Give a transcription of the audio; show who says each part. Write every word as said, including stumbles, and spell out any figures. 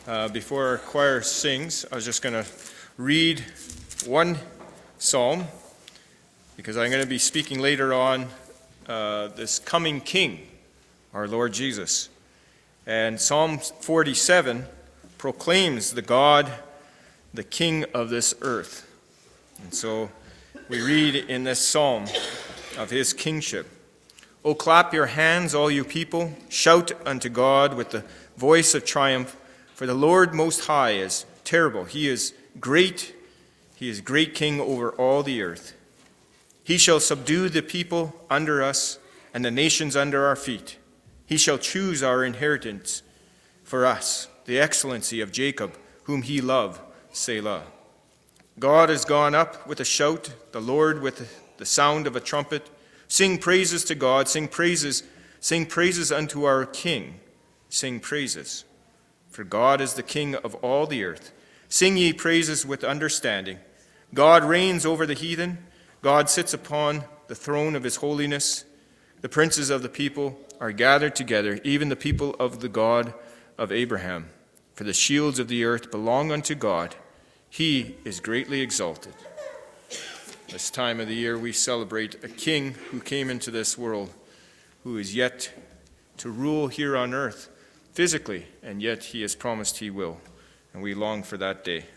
Speaker 1: Uh, before our choir sings, I was just going to read one psalm, because I'm going to be speaking later on uh, this coming King, our Lord Jesus. And Psalm forty-seven proclaims the God, the King of this earth. And so we read in this psalm of his kingship. "O clap your hands, all you people, shout unto God with the voice of triumph. For the Lord Most High is terrible. He is great. He is great King over all the earth. He shall subdue the people under us and the nations under our feet. He shall choose our inheritance for us, the excellency of Jacob, whom he loved, Selah. God has gone up with a shout, the Lord with the sound of a trumpet. Sing praises to God, sing praises, sing praises unto our King, sing praises. For God is the King of all the earth. Sing ye praises with understanding. God reigns over the heathen. God sits upon the throne of his holiness. The princes of the people are gathered together, even the people of the God of Abraham. For the shields of the earth belong unto God. He is greatly exalted." This time of the year we celebrate a king who came into this world, who is yet to rule here on earth physically, and yet he has promised he will, and we long for that day.